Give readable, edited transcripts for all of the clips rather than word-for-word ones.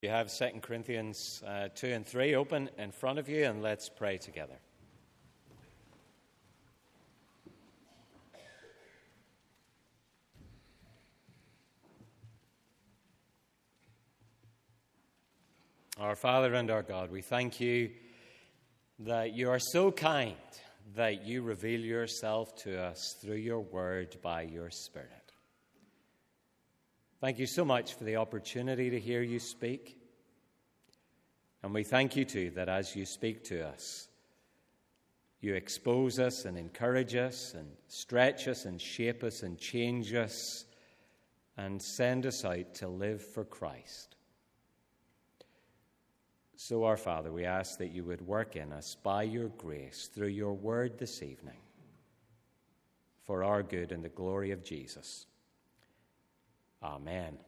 You have 2 Corinthians 2 and 3 open in front of you, and let's pray together. Our Father and our God, we thank you that you are so kind that you reveal yourself to us through your word by your Spirit. Thank you so much for the opportunity to hear you speak. And we thank you too that as you speak to us, you expose us and encourage us and stretch us and shape us and change us and send us out to live for Christ. So, our Father, we ask that you would work in us by your grace through your word this evening for our good and the glory of Jesus. Amen.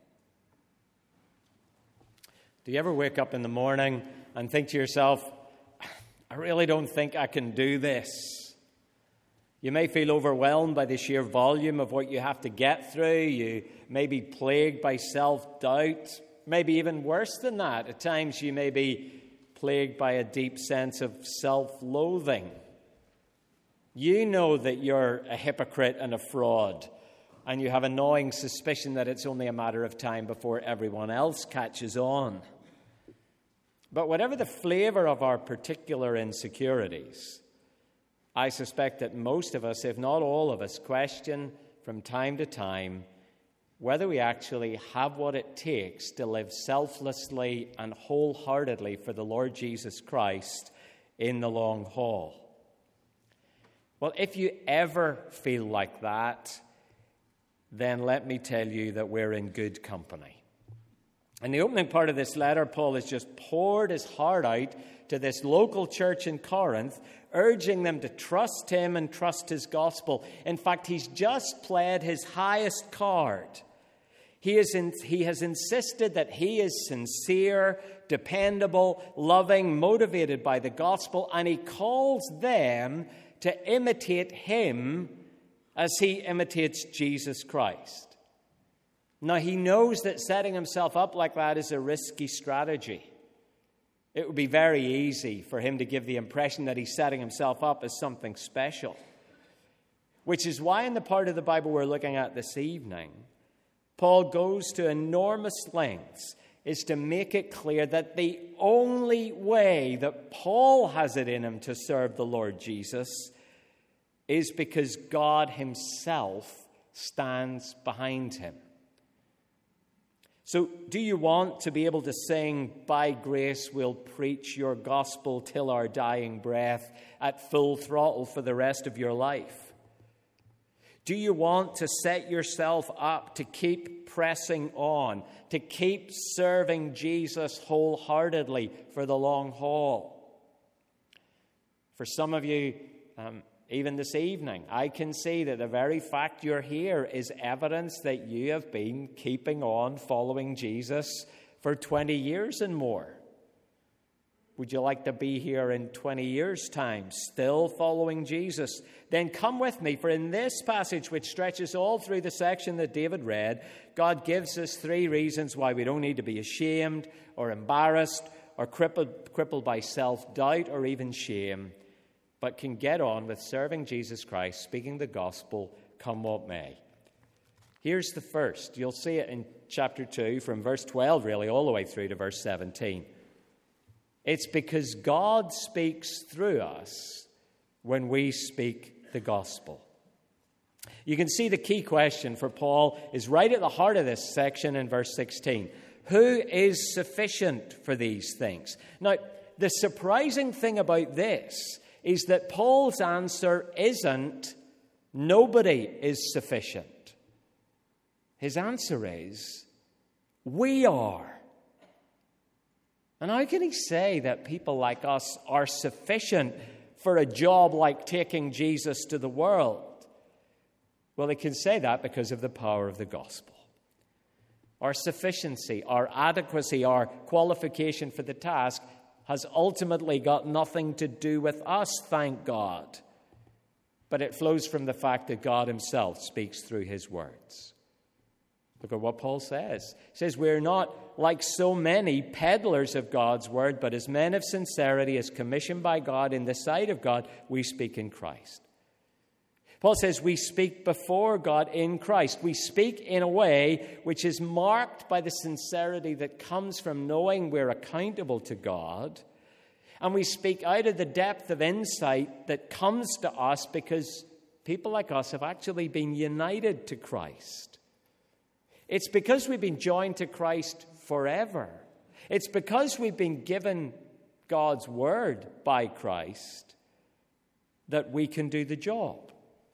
Do you ever wake up in the morning and think to yourself, I really don't think I can do this? You may feel overwhelmed by the sheer volume of what you have to get through. You may be plagued by self-doubt. Maybe even worse than that. At times you may be plagued by a deep sense of self-loathing. You know that you're a hypocrite and a fraud, and you have a gnawing suspicion that it's only a matter of time before everyone else catches on. But whatever the flavor of our particular insecurities, I suspect that most of us, if not all of us, question from time to time whether we actually have what it takes to live selflessly and wholeheartedly for the Lord Jesus Christ in the long haul. Well, if you ever feel like that, then let me tell you that we're in good company. In the opening part of this letter, Paul has just poured his heart out to this local church in Corinth, urging them to trust him and trust his gospel. In fact, he's just played his highest card. He has insisted that he is sincere, dependable, loving, motivated by the gospel, and he calls them to imitate him as he imitates Jesus Christ. Now, he knows that setting himself up like that is a risky strategy. It would be very easy for him to give the impression that he's setting himself up as something special, which is why in the part of the Bible we're looking at this evening, Paul goes to enormous lengths is to make it clear that the only way that Paul has it in him to serve the Lord Jesus is because God himself stands behind him. So, do you want to be able to sing, "By grace we'll preach your gospel till our dying breath" at full throttle for the rest of your life? Do you want to set yourself up to keep pressing on, to keep serving Jesus wholeheartedly for the long haul? For some of you, even this evening, I can see that the very fact you're here is evidence that you have been keeping on following Jesus for 20 years and more. Would you like to be here in 20 years' time, still following Jesus? Then come with me, for in this passage, which stretches all through the section that David read, God gives us 3 reasons why we don't need to be ashamed or embarrassed or crippled by self-doubt or even shame, but can get on with serving Jesus Christ, speaking the gospel, come what may. Here's the first. You'll see it in chapter 2, from verse 12, really, all the way through to verse 17. It's because God speaks through us when we speak the gospel. You can see the key question for Paul is right at the heart of this section in verse 16. Who is sufficient for these things? Now, the surprising thing about this is that Paul's answer isn't nobody is sufficient. His answer is we are. And how can he say that people like us are sufficient for a job like taking Jesus to the world? Well, he can say that because of the power of the gospel. Our sufficiency, our adequacy, our qualification for the task has ultimately got nothing to do with us, thank God. But it flows from the fact that God himself speaks through his words. Look at what Paul says. He says, we're not like so many peddlers of God's word, but as men of sincerity, as commissioned by God in the sight of God, we speak in Christ. Paul says we speak before God in Christ. We speak in a way which is marked by the sincerity that comes from knowing we're accountable to God. And we speak out of the depth of insight that comes to us because people like us have actually been united to Christ. It's because we've been joined to Christ forever. It's because we've been given God's word by Christ that we can do the job.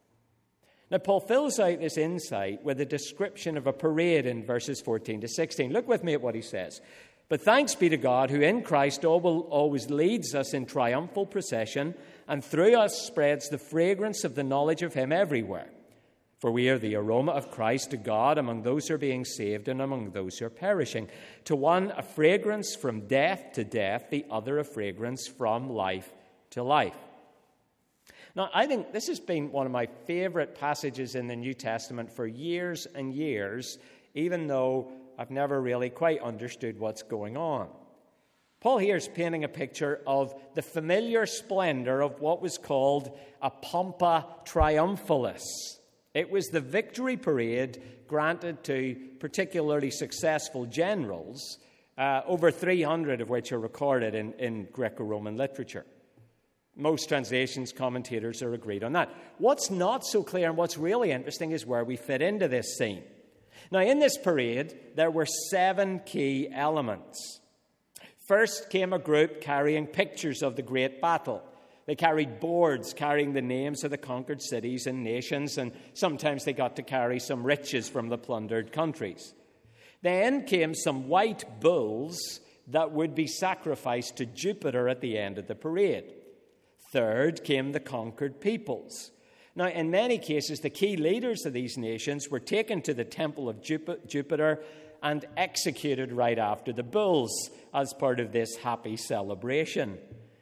Now, Paul fills out this insight with a description of a parade in verses 14 to 16. Look with me at what he says. But thanks be to God, who in Christ always leads us in triumphal procession, and through us spreads the fragrance of the knowledge of him everywhere. For we are the aroma of Christ to God among those who are being saved and among those who are perishing. To one, a fragrance from death to death, the other a fragrance from life to life. Now, I think this has been one of my favorite passages in the New Testament for years and years, even though I've never really quite understood what's going on. Paul here is painting a picture of the familiar splendor of what was called a Pompa Triumphalis. It was the victory parade granted to particularly successful generals, over 300 of which are recorded in Greco-Roman literature. Most translations, commentators are agreed on that. What's not so clear and what's really interesting is where we fit into this scene. Now, in this parade, there were 7 key elements. First came a group carrying pictures of the great battle. They carried boards carrying the names of the conquered cities and nations, and sometimes they got to carry some riches from the plundered countries. Then came some white bulls that would be sacrificed to Jupiter at the end of the parade. Third came the conquered peoples. Now, in many cases, the key leaders of these nations were taken to the temple of Jupiter and executed right after the bulls as part of this happy celebration.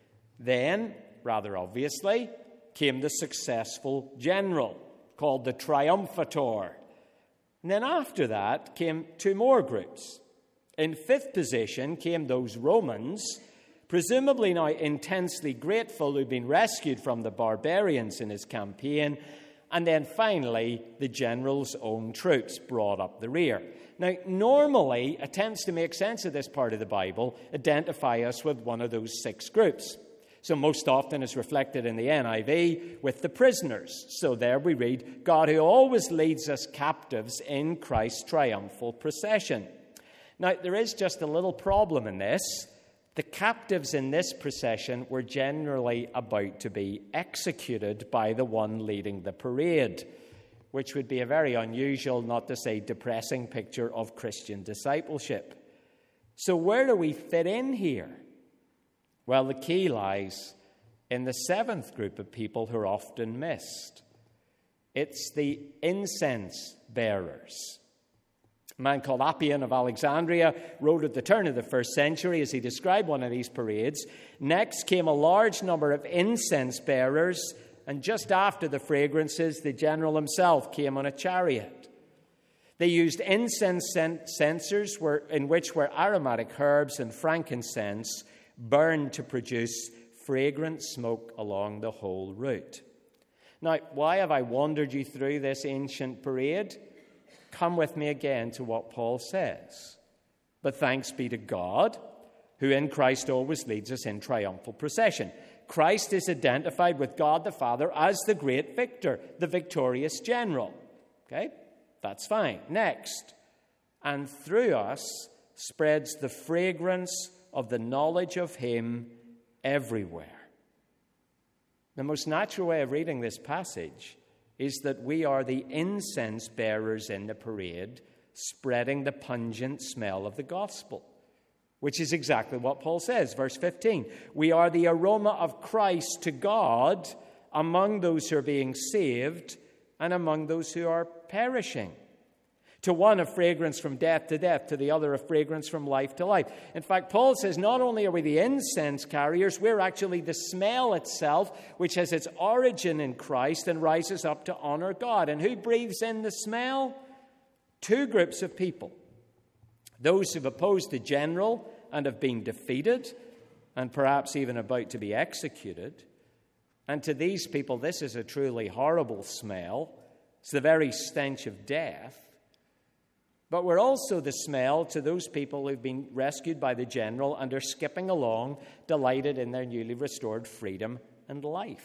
Then, rather obviously, came the successful general called the triumphator. And then after that came 2 more groups. In 5th position came those Romans, presumably now intensely grateful, who'd been rescued from the barbarians in his campaign. And then finally, the general's own troops brought up the rear. Now, normally, attempts to make sense of this part of the Bible identify us with one of those 6 groups. So most often is reflected in the NIV with the prisoners. So there we read, God who always leads us captives in Christ's triumphal procession. Now, there is just a little problem in this. The captives in this procession were generally about to be executed by the one leading the parade, which would be a very unusual, not to say depressing, picture of Christian discipleship. So where do we fit in here? Well, the key lies in the 7th group of people who are often missed. It's the incense bearers. A man called Appian of Alexandria wrote at the turn of the 1st century as he described one of these parades. Next came a large number of incense bearers, and just after the fragrances, the general himself came on a chariot. They used incense censers in which were aromatic herbs and frankincense burned to produce fragrant smoke along the whole route. Now, why have I wandered you through this ancient parade? Come with me again to what Paul says. But thanks be to God, who in Christ always leads us in triumphal procession. Christ is identified with God the Father as the great victor, the victorious general. Okay, that's fine. Next, and through us spreads the fragrance of the knowledge of him everywhere. The most natural way of reading this passage is that we are the incense bearers in the parade, spreading the pungent smell of the gospel, which is exactly what Paul says. Verse 15, we are the aroma of Christ to God among those who are being saved and among those who are perishing. To one, a fragrance from death to death. To the other, a fragrance from life to life. In fact, Paul says not only are we the incense carriers, we're actually the smell itself, which has its origin in Christ and rises up to honor God. And who breathes in the smell? Two groups of people: those who've opposed the general and have been defeated and perhaps even about to be executed. And to these people, this is a truly horrible smell. It's the very stench of death. But we're also the smell to those people who've been rescued by the general and are skipping along, delighted in their newly restored freedom and life.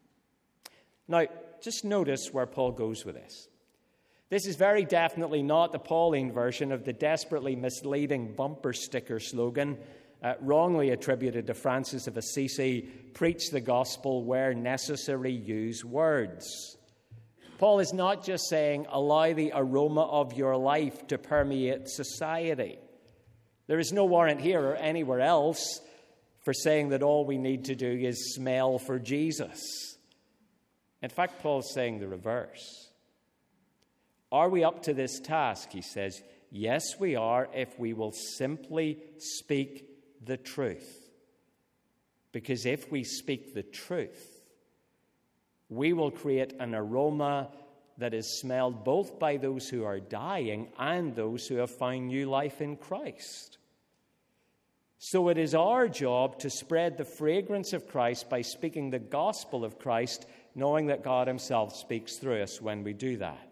Now, just notice where Paul goes with this. This is very definitely not the Pauline version of the desperately misleading bumper sticker slogan wrongly attributed to Francis of Assisi: preach the gospel where necessary, use words. Paul is not just saying allow the aroma of your life to permeate society. There is no warrant here or anywhere else for saying that all we need to do is smell for Jesus. In fact, Paul's saying the reverse. Are we up to this task? He says, yes, we are, if we will simply speak the truth. Because if we speak the truth, we will create an aroma that is smelled both by those who are dying and those who have found new life in Christ. So it is our job to spread the fragrance of Christ by speaking the gospel of Christ, knowing that God himself speaks through us when we do that.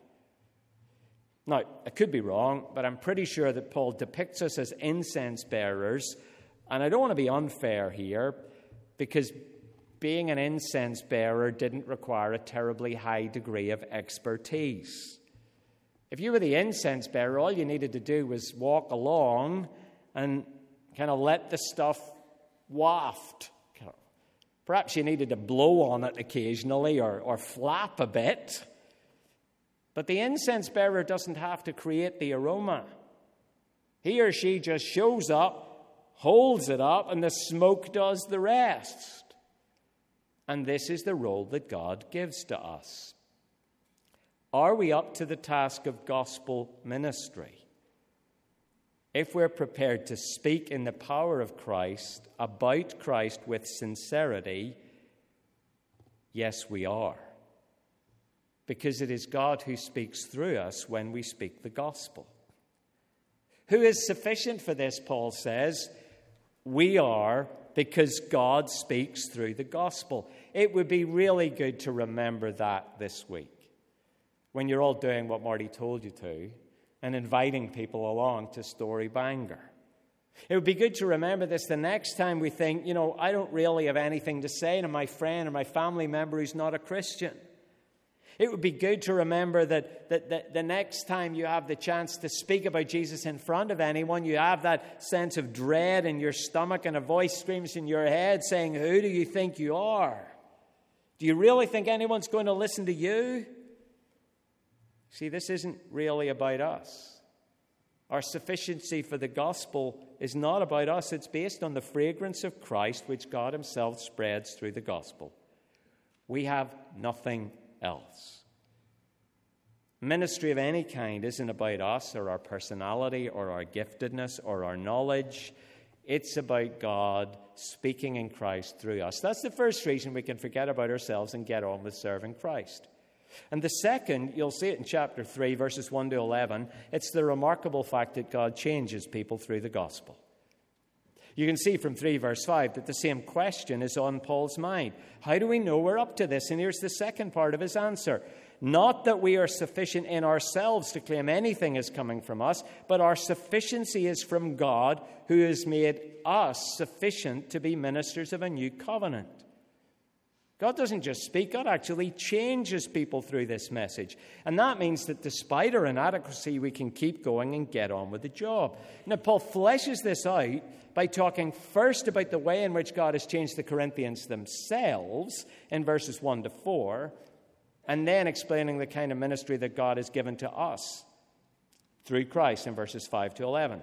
Now, I could be wrong, but I'm pretty sure that Paul depicts us as incense bearers. And I don't want to be unfair here, because being an incense bearer didn't require a terribly high degree of expertise. If you were the incense bearer, all you needed to do was walk along and kind of let the stuff waft. Perhaps you needed to blow on it occasionally or flap a bit. But the incense bearer doesn't have to create the aroma. He or she just shows up, holds it up, and the smoke does the rest. And this is the role that God gives to us. Are we up to the task of gospel ministry? If we're prepared to speak in the power of Christ, about Christ with sincerity, yes, we are. Because it is God who speaks through us when we speak the gospel. Who is sufficient for this, Paul says? We are, because God speaks through the gospel. It would be really good to remember that this week, when you're all doing what Marty told you to and inviting people along to Story Bangor. It would be good to remember this the next time we think, I don't really have anything to say to my friend or my family member who's not a Christian. It would be good to remember that the next time you have the chance to speak about Jesus in front of anyone, you have that sense of dread in your stomach and a voice screams in your head saying, who do you think you are? Do you really think anyone's going to listen to you? See, this isn't really about us. Our sufficiency for the gospel is not about us. It's based on the fragrance of Christ, which God himself spreads through the gospel. We have nothing else. Ministry of any kind isn't about us or our personality or our giftedness or our knowledge. It's about God speaking in Christ through us. That's the first reason we can forget about ourselves and get on with serving Christ. And the second, you'll see it in chapter 3, verses 1 to 11, it's the remarkable fact that God changes people through the gospel. You can see from 3 verse 5 that the same question is on Paul's mind. How do we know we're up to this? And here's the second part of his answer. Not that we are sufficient in ourselves to claim anything is coming from us, but our sufficiency is from God, who has made us sufficient to be ministers of a new covenant. God doesn't just speak, God actually changes people through this message. And that means that despite our inadequacy, we can keep going and get on with the job. Now, Paul fleshes this out by talking first about the way in which God has changed the Corinthians themselves in verses 1 to 4, and then explaining the kind of ministry that God has given to us through Christ in verses 5 to 11.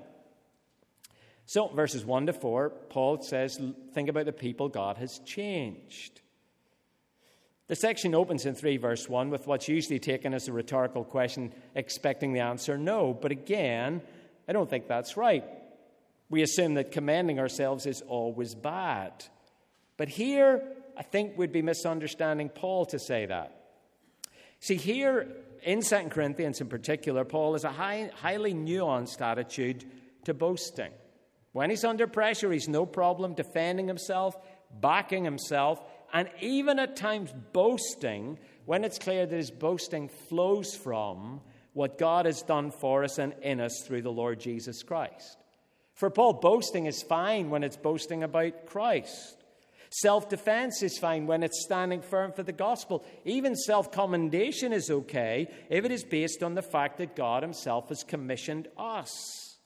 So, verses 1 to 4, Paul says, think about the people God has changed. The section opens in 3 verse 1 with what's usually taken as a rhetorical question, expecting the answer no. But again, I don't think that's right. We assume that commending ourselves is always bad. But here, I think we'd be misunderstanding Paul to say that. See, here in 2 Corinthians in particular, Paul has a highly nuanced attitude to boasting. When he's under pressure, he's no problem defending himself, backing himself, and even at times boasting when it's clear that his boasting flows from what God has done for us and in us through the Lord Jesus Christ. For Paul, boasting is fine when it's boasting about Christ. Self-defense is fine when it's standing firm for the gospel. Even self-commendation is okay if it is based on the fact that God himself has commissioned us.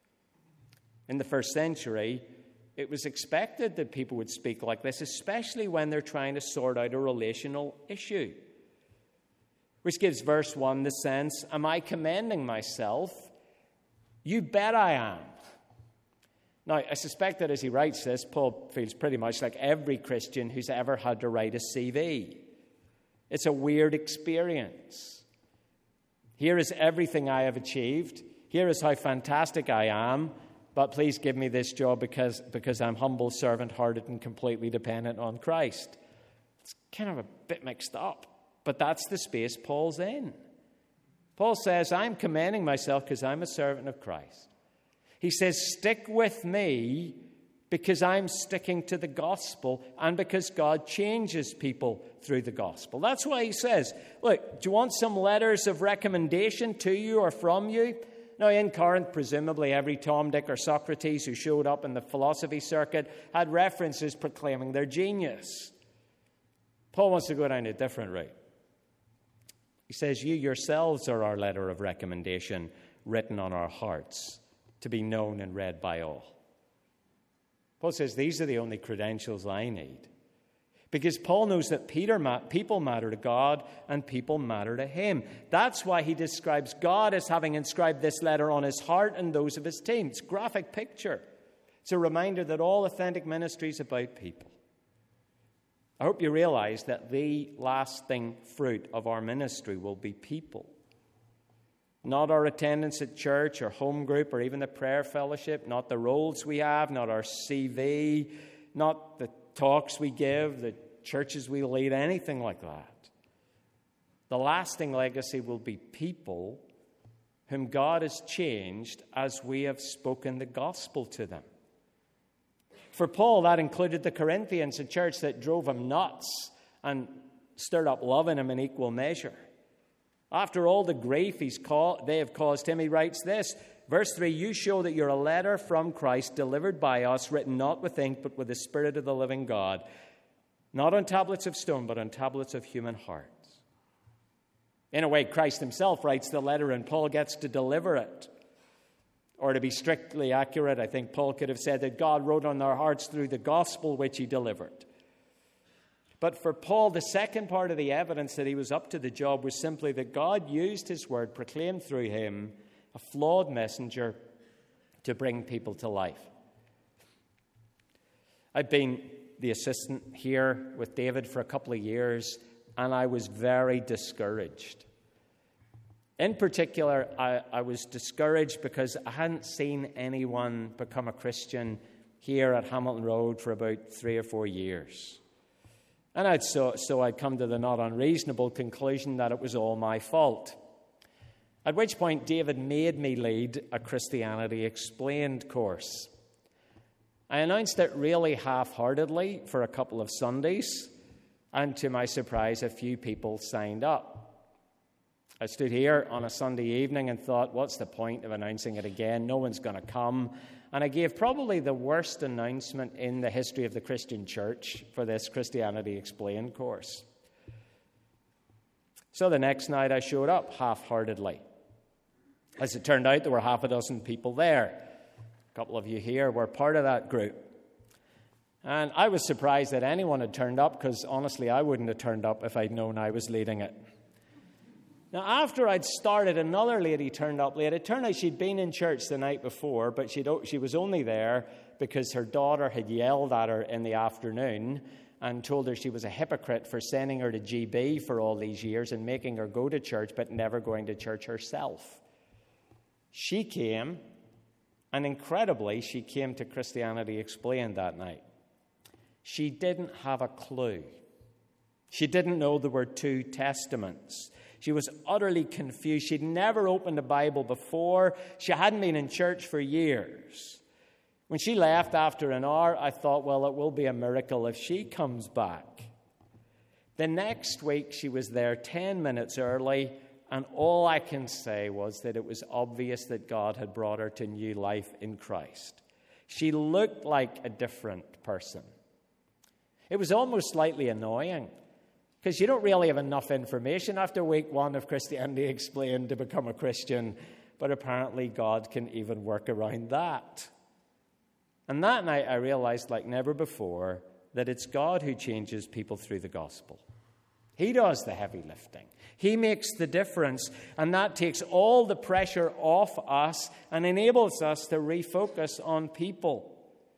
In the first century, it was expected that people would speak like this, especially when they're trying to sort out a relational issue. Which gives verse 1 the sense, am I commending myself? You bet I am. Now, I suspect that as he writes this, Paul feels pretty much like every Christian who's ever had to write a CV. It's a weird experience. Here is everything I have achieved. Here is how fantastic I am. But please give me this job because I'm humble, servant-hearted, and completely dependent on Christ. It's kind of a bit mixed up. But that's the space Paul's in. Paul says, I'm commending myself because I'm a servant of Christ. He says, stick with me because I'm sticking to the gospel and because God changes people through the gospel. That's why he says, look, do you want some letters of recommendation to you or from you? Now, in Corinth, presumably every Tom, Dick, or Socrates who showed up in the philosophy circuit had references proclaiming their genius. Paul wants to go down a different route. He says, you yourselves are our letter of recommendation written on our hearts to be known and read by all. Paul says, these are the only credentials I need. Because Paul knows that people matter to God and people matter to him. That's why he describes God as having inscribed this letter on his heart and those of his team. It's a graphic picture. It's a reminder that all authentic ministry is about people. I hope you realize that the lasting fruit of our ministry will be people. Not our attendance at church or home group or even the prayer fellowship, not the roles we have, not our CV, not the talks we give, the churches we lead, anything like that. The lasting legacy will be people whom God has changed as we have spoken the gospel to them. For Paul, that included the Corinthians, a church that drove him nuts and stirred up love in him in equal measure. After all the grief they have caused him, he writes this, verse 3, you show that you're a letter from Christ delivered by us, written not with ink, but with the Spirit of the living God, not on tablets of stone, but on tablets of human hearts. In a way, Christ himself writes the letter and Paul gets to deliver it. Or to be strictly accurate, I think Paul could have said that God wrote on their hearts through the gospel which he delivered. But for Paul, the second part of the evidence that he was up to the job was simply that God used his word, proclaimed through him, a flawed messenger, to bring people to life. I've been the assistant here with David for a couple of years, and I was very discouraged. In particular, I was discouraged because I hadn't seen anyone become a Christian here at Hamilton Road for about 3 or 4 years. And I'd come to the not unreasonable conclusion that it was all my fault. At which point, David made me lead a Christianity Explained course. I announced it really half-heartedly for a couple of Sundays, and to my surprise, a few people signed up. I stood here on a Sunday evening and thought, what's the point of announcing it again? No one's going to come. And I gave probably the worst announcement in the history of the Christian church for this Christianity Explained course. So the next night I showed up half-heartedly. As it turned out, there were half a dozen people there. A couple of you here were part of that group. And I was surprised that anyone had turned up because, honestly, I wouldn't have turned up if I'd known I was leading it. Now, after I'd started, another lady turned up late. It turned out she'd been in church the night before, but she was only there because her daughter had yelled at her in the afternoon and told her she was a hypocrite for sending her to GB for all these years and making her go to church, but never going to church herself. She came, and incredibly, she came to Christianity Explained that night. She didn't have a clue She didn't know there were two testaments. She was utterly confused. She'd never opened a Bible before. She hadn't been in church for years. When she left after an hour, I thought, well, it will be a miracle if she comes back. The next week, she was there 10 minutes early, and all I can say was that it was obvious that God had brought her to new life in Christ. She looked like a different person. It was almost slightly annoying, because you don't really have enough information after week one of Christianity Explained to become a Christian, but apparently God can even work around that. And that night I realized, like never before, that it's God who changes people through the gospel. He does the heavy lifting. He makes the difference, and that takes all the pressure off us and enables us to refocus on people.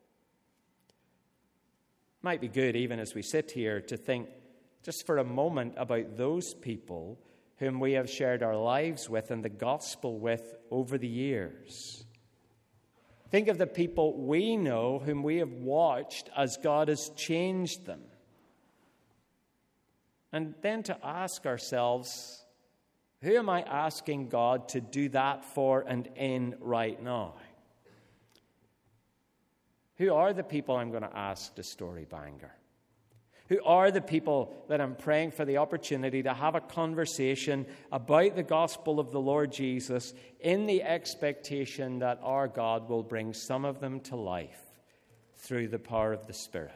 Might be good, even as we sit here, to think just for a moment about those people whom we have shared our lives with and the gospel with over the years. Think of the people we know whom we have watched as God has changed them. And then to ask ourselves, who am I asking God to do that for and in right now? Who are the people I'm going to ask to Story Bangor? Who are the people that I'm praying for the opportunity to have a conversation about the gospel of the Lord Jesus in the expectation that our God will bring some of them to life through the power of the Spirit?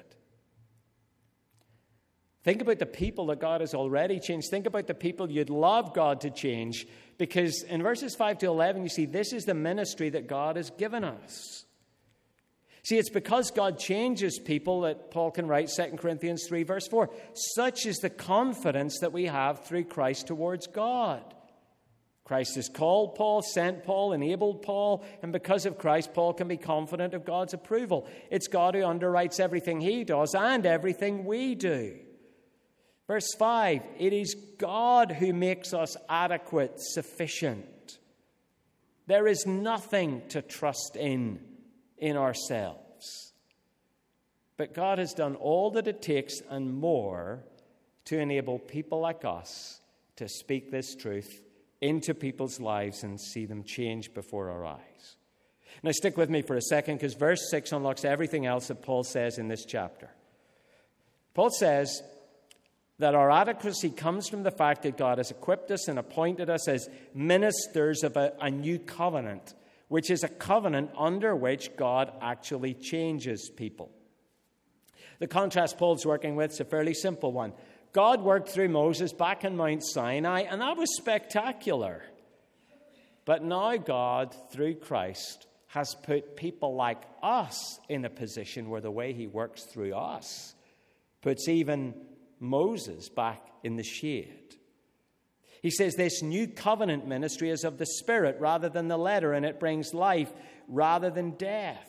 Think about the people that God has already changed. Think about the people you'd love God to change, because in verses 5 to 11, you see this is the ministry that God has given us. See, it's because God changes people that Paul can write 2 Corinthians 3, verse 4. Such is the confidence that we have through Christ towards God. Christ has called Paul, sent Paul, enabled Paul, and because of Christ, Paul can be confident of God's approval. It's God who underwrites everything he does and everything we do. Verse 5, it is God who makes us adequate, sufficient. There is nothing to trust in ourselves. But God has done all that it takes and more to enable people like us to speak this truth into people's lives and see them change before our eyes. Now stick with me for a second, because verse 6 unlocks everything else that Paul says in this chapter. Paul says that our adequacy comes from the fact that God has equipped us and appointed us as ministers of a new covenant, which is a covenant under which God actually changes people. The contrast Paul's working with is a fairly simple one. God worked through Moses back in Mount Sinai, and that was spectacular. But now God, through Christ, has put people like us in a position where the way he works through us puts even Moses back in the shade. He says this new covenant ministry is of the Spirit rather than the letter, and it brings life rather than death.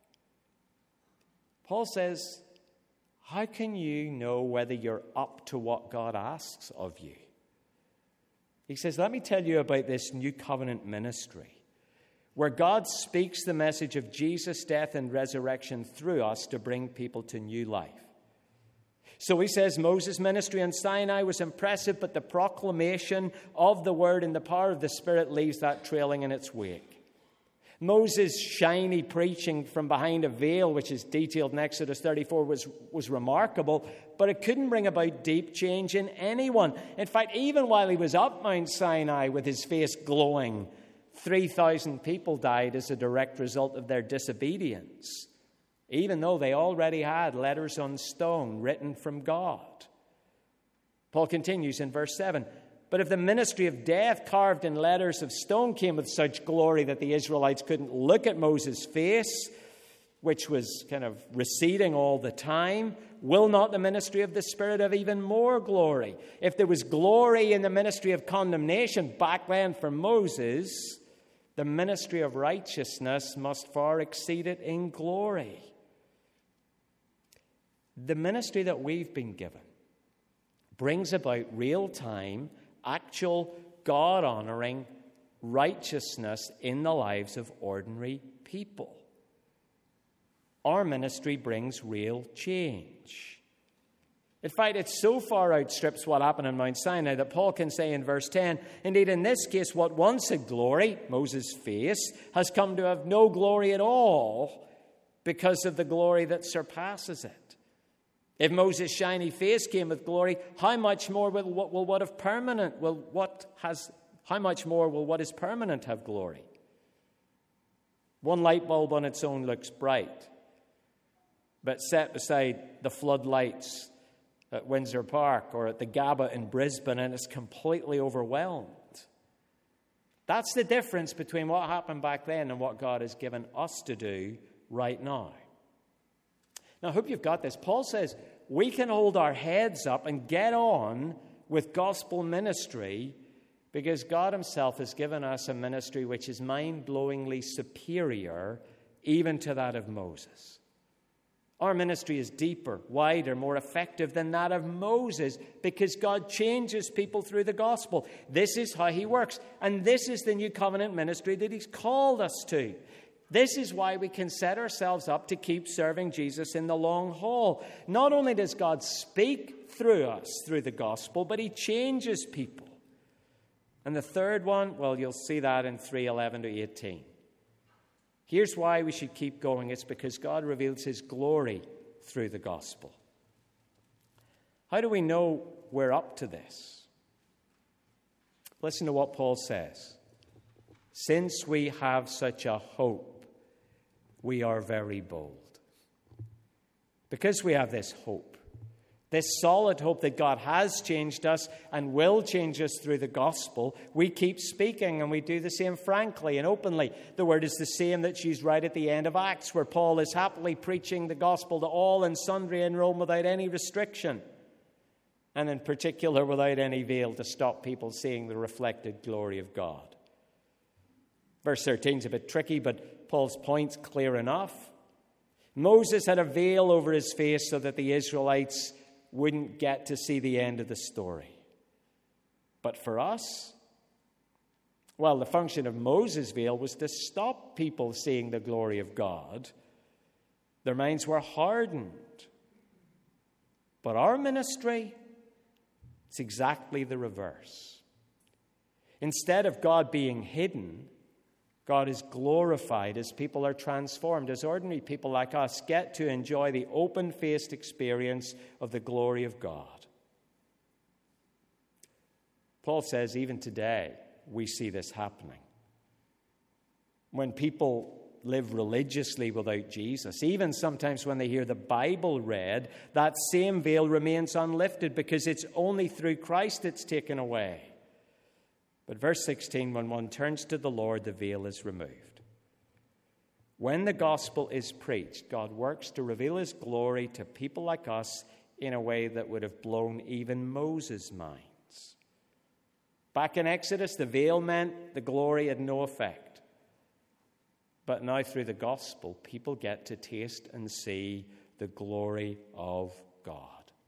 Paul says, how can you know whether you're up to what God asks of you? He says, let me tell you about this new covenant ministry, where God speaks the message of Jesus' death and resurrection through us to bring people to new life. So he says Moses' ministry on Sinai was impressive, but the proclamation of the word and the power of the Spirit leaves that trailing in its wake. Moses' shiny preaching from behind a veil, which is detailed in Exodus 34, was remarkable, but it couldn't bring about deep change in anyone. In fact, even while he was up Mount Sinai with his face glowing, 3,000 people died as a direct result of their disobedience, even though they already had letters on stone written from God. Paul continues in verse 7, but if the ministry of death carved in letters of stone came with such glory that the Israelites couldn't look at Moses' face, which was kind of receding all the time, will not the ministry of the Spirit have even more glory? If there was glory in the ministry of condemnation back then for Moses, the ministry of righteousness must far exceed it in glory. The ministry that we've been given brings about real-time, actual, God-honoring righteousness in the lives of ordinary people. Our ministry brings real change. In fact, it so far outstrips what happened in Mount Sinai that Paul can say in verse 10, indeed, in this case, what once had glory, Moses' face, has come to have no glory at all because of the glory that surpasses it. If Moses' shiny face came with glory, how much more will what is permanent have glory? One light bulb on its own looks bright, but set beside the floodlights at Windsor Park or at the Gabba in Brisbane, and it's completely overwhelmed. That's the difference between what happened back then and what God has given us to do right now. Now, I hope you've got this. Paul says we can hold our heads up and get on with gospel ministry because God himself has given us a ministry which is mind-blowingly superior even to that of Moses. Our ministry is deeper, wider, more effective than that of Moses because God changes people through the gospel. This is how he works. And this is the new covenant ministry that he's called us to. This is why we can set ourselves up to keep serving Jesus in the long haul. Not only does God speak through us through the gospel, but he changes people. And the third one, well, you'll see that in 3:11 to 18. Here's why we should keep going. It's because God reveals his glory through the gospel. How do we know we're up to this? Listen to what Paul says. Since we have such a hope, we are very bold. Because we have this hope, this solid hope that God has changed us and will change us through the gospel, we keep speaking, and we do the same frankly and openly. The word is the same that's used right at the end of Acts, where Paul is happily preaching the gospel to all and sundry in Rome without any restriction, and in particular without any veil to stop people seeing the reflected glory of God. Verse 13 is a bit tricky, but Paul's point's clear enough. Moses had a veil over his face so that the Israelites wouldn't get to see the end of the story. But for us, well, the function of Moses' veil was to stop people seeing the glory of God. Their minds were hardened. But our ministry, it's exactly the reverse. Instead of God being hidden, God is glorified as people are transformed, as ordinary people like us get to enjoy the open-faced experience of the glory of God. Paul says even today we see this happening. When people live religiously without Jesus, even sometimes when they hear the Bible read, that same veil remains unlifted because it's only through Christ it's taken away. But verse 16, when one turns to the Lord, the veil is removed. When the gospel is preached, God works to reveal his glory to people like us in a way that would have blown even Moses' minds. Back in Exodus, the veil meant the glory had no effect. But now through the gospel, people get to taste and see the glory of God.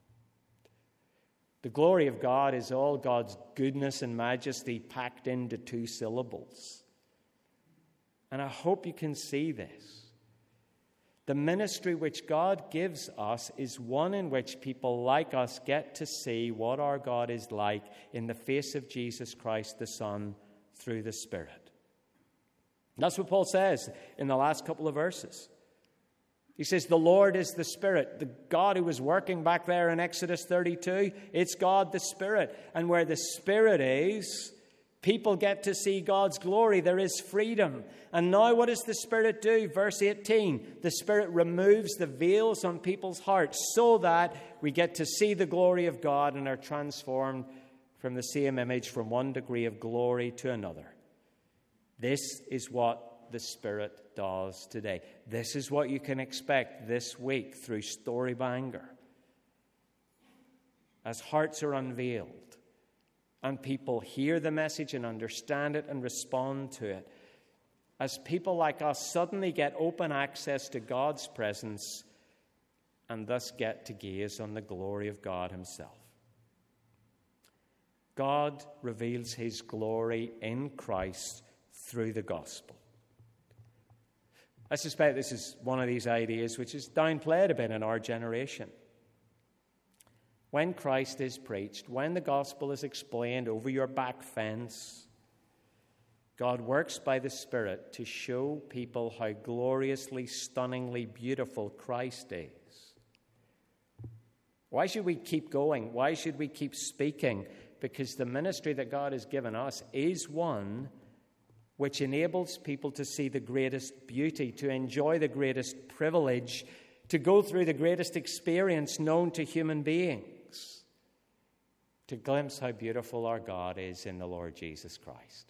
The glory of God is all God's goodness and majesty packed into 2 syllables. And I hope you can see this. The ministry which God gives us is one in which people like us get to see what our God is like in the face of Jesus Christ, the Son, through the Spirit. That's what Paul says in the last couple of verses. He says, the Lord is the Spirit. The God who was working back there in Exodus 32, it's God the Spirit. And where the Spirit is, people get to see God's glory. There is freedom. And now what does the Spirit do? Verse 18, the Spirit removes the veils on people's hearts so that we get to see the glory of God and are transformed from the same image from one degree of glory to another. This is what the Spirit does today. This is what you can expect this week through Story Bangor. As hearts are unveiled and people hear the message and understand it and respond to it, as people like us suddenly get open access to God's presence and thus get to gaze on the glory of God himself. God reveals his glory in Christ through the gospel. I suspect this is one of these ideas which is downplayed a bit in our generation. when Christ is preached, when the gospel is explained over your back fence, God works by the Spirit to show people how gloriously, stunningly beautiful Christ is. Why should we keep going? Why should we keep speaking? Because the ministry that God has given us is one which enables people to see the greatest beauty, to enjoy the greatest privilege, to go through the greatest experience known to human beings, to glimpse how beautiful our God is in the Lord Jesus Christ.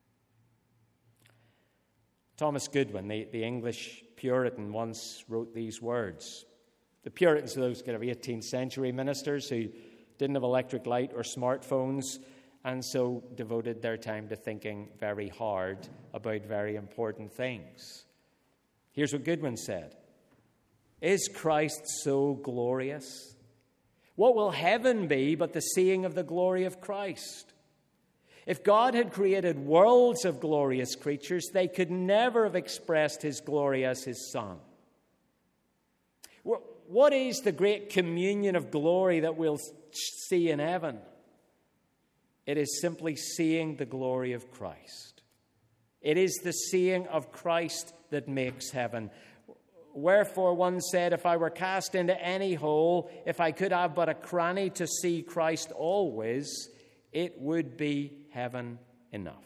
Thomas Goodwin, the English Puritan, once wrote these words. The Puritans are those kind of 18th century ministers who didn't have electric light or smartphones, and so devoted their time to thinking very hard about very important things. Here's what Goodwin said. Is Christ so glorious? What will heaven be but the seeing of the glory of Christ? If God had created worlds of glorious creatures, they could never have expressed his glory as his Son. What is the great communion of glory that we'll see in heaven? It is simply seeing the glory of Christ. It is the seeing of Christ that makes heaven. Wherefore one said, if I were cast into any hole, if I could have but a cranny to see Christ always, it would be heaven enough.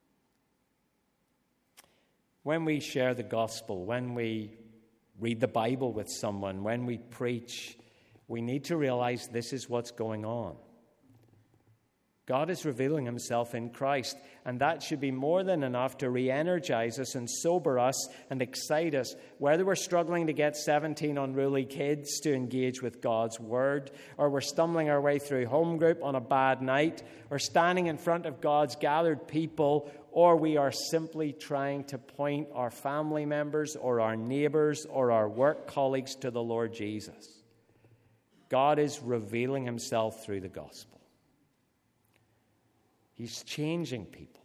When we share the gospel, when we read the Bible with someone, when we preach, we need to realize this is what's going on. God is revealing himself in Christ, and that should be more than enough to re-energize us and sober us and excite us, whether we're struggling to get 17 unruly kids to engage with God's word, or we're stumbling our way through home group on a bad night, or standing in front of God's gathered people, or we are simply trying to point our family members or our neighbors or our work colleagues to the Lord Jesus. God is revealing himself through the gospel. He's changing people.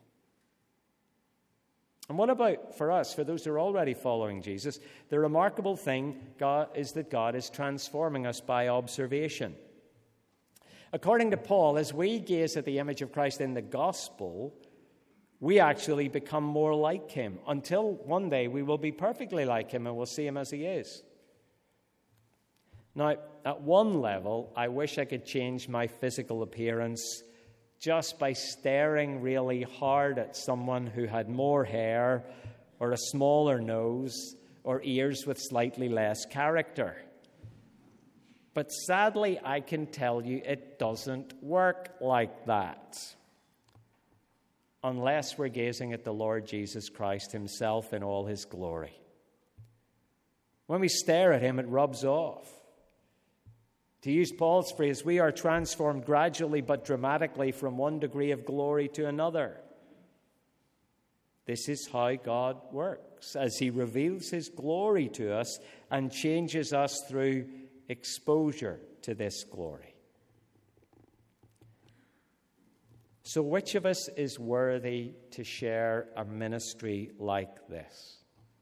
And what about for us, for those who are already following Jesus? The remarkable thing is that God is transforming us by observation. According to Paul, as we gaze at the image of Christ in the gospel, we actually become more like him until one day we will be perfectly like him and we'll see him as he is. Now, at one level, I wish I could change my physical appearance just by staring really hard at someone who had more hair or a smaller nose or ears with slightly less character. But sadly, I can tell you it doesn't work like that unless we're gazing at the Lord Jesus Christ himself in all his glory. When we stare at him, it rubs off. To use Paul's phrase, we are transformed gradually but dramatically from one degree of glory to another. This is how God works, as he reveals his glory to us and changes us through exposure to this glory. So which of us is worthy to share a ministry like this?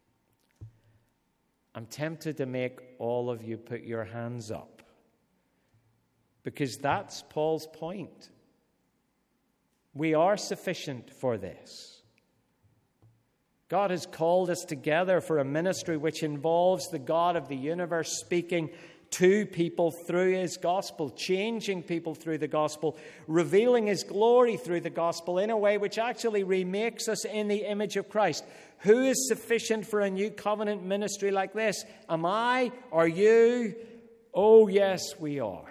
I'm tempted to make all of you put your hands up, because that's Paul's point. We are sufficient for this. God has called us together for a ministry which involves the God of the universe speaking to people through his gospel, changing people through the gospel, revealing his glory through the gospel in a way which actually remakes us in the image of Christ. Who is sufficient for a new covenant ministry like this? Am I? Are you? Oh, yes, we are.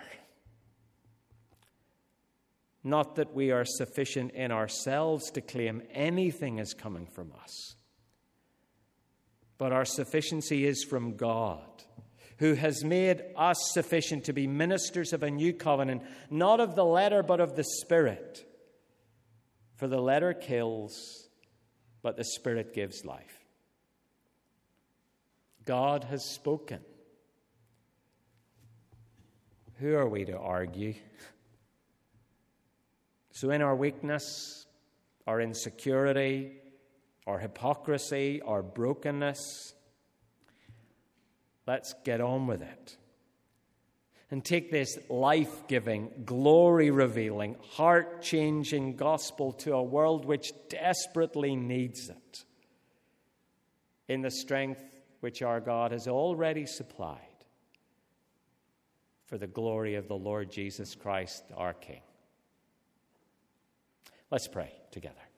Not that we are sufficient in ourselves to claim anything is coming from us, but our sufficiency is from God, who has made us sufficient to be ministers of a new covenant, not of the letter, but of the Spirit. For the letter kills, but the Spirit gives life. God has spoken. Who are we to argue? So in our weakness, our insecurity, our hypocrisy, our brokenness, let's get on with it. and take this life-giving, glory-revealing, heart-changing gospel to a world which desperately needs it in the strength which our God has already supplied for the glory of the Lord Jesus Christ, our King. Let's pray together.